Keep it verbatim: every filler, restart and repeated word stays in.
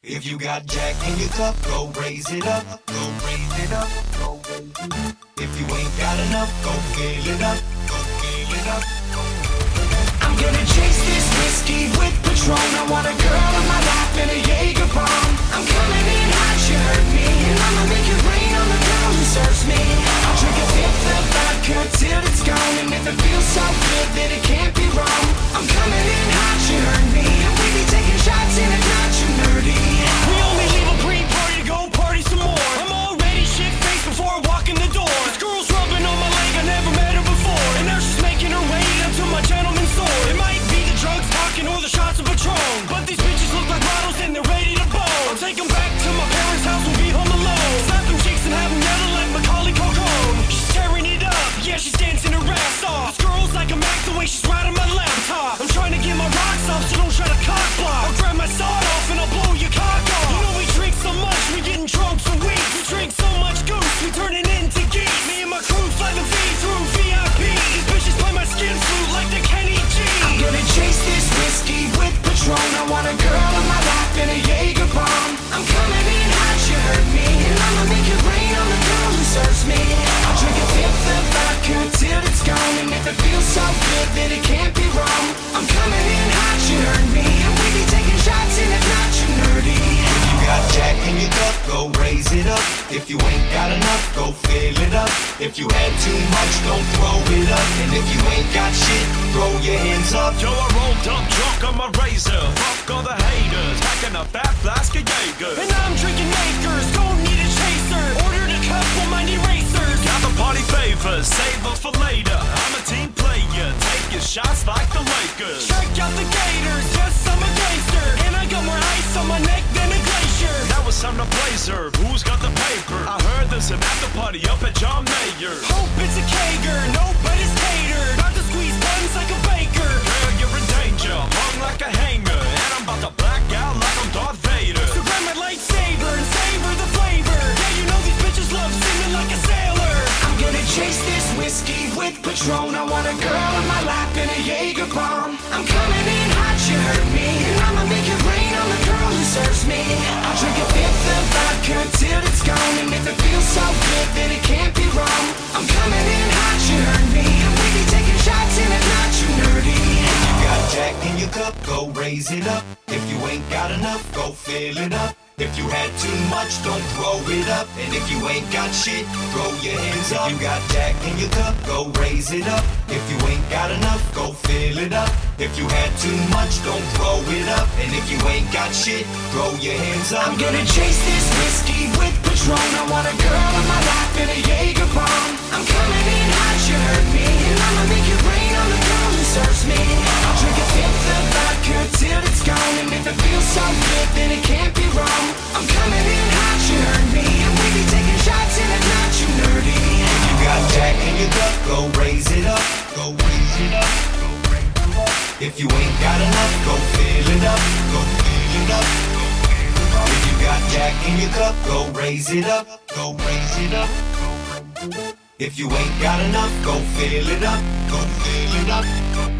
If you got Jack in your cup, go raise it up, go raise it up, go raise it up. If you ain't got enough, go fill it up, go fill it up. I'm gonna chase this whiskey with Patron. I want a girl on my lap and a Jaeger bomb. I'm coming in hot, you heard me, and I'ma make it rain on the girl who serves me. I'll drink a fifth of vodka till it's gone, and if it feels so good, then it can't be wrong. I'm coming in hot, you heard me, and we be taking shots in it, not you nerdy. We only leave a pre-party to go party some more. I'm already shit-faced before I walk in the door. This girl's rubbing on my leg, I never met her before, and now she's making her way up to my gentleman's sword. It might be the drugs talking or the shots of Patron, but these bitches look like models and they're ready to bone. I'll take them back to my parents' house, we'll be home alone. Slap them cheeks and have them yelling like Macaulay Culkin. She's tearing it up, yeah, she's dancing her ass off. This girl's like a Mac the way she's riding my laptop. I'm trying to get my rocks off, so don't try to cock block. I'll grab my sawed off and I'll blow your cock off. You know we drink so much, we getting drunk for weeks. We drink so much goose, we turn it into geese. Me and my crew fly the V through V I P. These bitches play my skin flute like the Kenny G. I'm gonna chase this whiskey with Patron. I want a girl on my lap and a Jaeger bomb. I'm coming in hot, you heard me, and I'ma make it rain on the girl who serves me. I'll drink a fifth of vodka till it's gone, and if it feels so good, then it can't be wrong. I'm coming in hot, you heard me, and we be taking shots in it, not you nerdy. If you got Jack in your cup, go raise it up. If you ain't got enough, go fill it up. If you had too much, don't throw it up. And if you ain't got shit, throw your hands up. Yo, I rolled up drunk on my razor. Fuck all the haters, packing a fat flask of Jaeger. And I'm drinking Makers, don't need a chaser. Ordered a couple mind erasers. Got the party favors, save them for later. I'm a team player, take your shots like the Lakers. Check out the Gators, yes, I'm a gangster. And I got more ice on my neck than a glacier. Now it's time to blazer, who's got the paper? I heard there's an after party up at John Mayer. Hope it's a Kager, nobody's catered. About to squeeze buns like a baker. Girl, you're in danger, hung like a hanger. And I'm about to black out like I'm Darth Vader. So grab my lightsaber and savor the flavor. Yeah, you know these bitches love singing like a sailor. I'm gonna chase this whiskey with Patron. I want a girl on my lap and a Jaeger bomb. I'm coming in hot, you heard me, and I'ma make it rain on the girl who serves me. I'll drink a fifth of vodka till it's gone, and if it feels so good, then it can't be wrong. I'm coming in hot, you heard me, and we be taking shots in it, not you nerdy. If you got Jack in your cup, go raise it up. If you ain't got enough, go fill it up. If you had too much, don't throw it up. And if you ain't got shit, throw your hands up. If you got Jack in your cup, go raise it up. If you ain't got enough, go fill it up. If you had too much, don't throw it up. And if you ain't got shit, throw your hands up. I'm gonna chase this whiskey with Patron. I want a girl on my lap and a Jaeger bomb. I'm coming in hot, you heard me, and I'ma make it rain on the girl who serves me. I'll drink a fifth of vodka till it's gone, and if it feels so good, then it can't be wrong. I'm coming in hot, you heard me, and we be taking shots in it, not you nerdy. If you got Jack in your cup, go raise it up, go raise it up, go raise it up. If you ain't got enough, go fill it up, go fill it up, go fill it up. If you got Jack in your cup, go raise it up, go raise it up, go raise it up. If you ain't got enough, go fill it up, go fill it up, go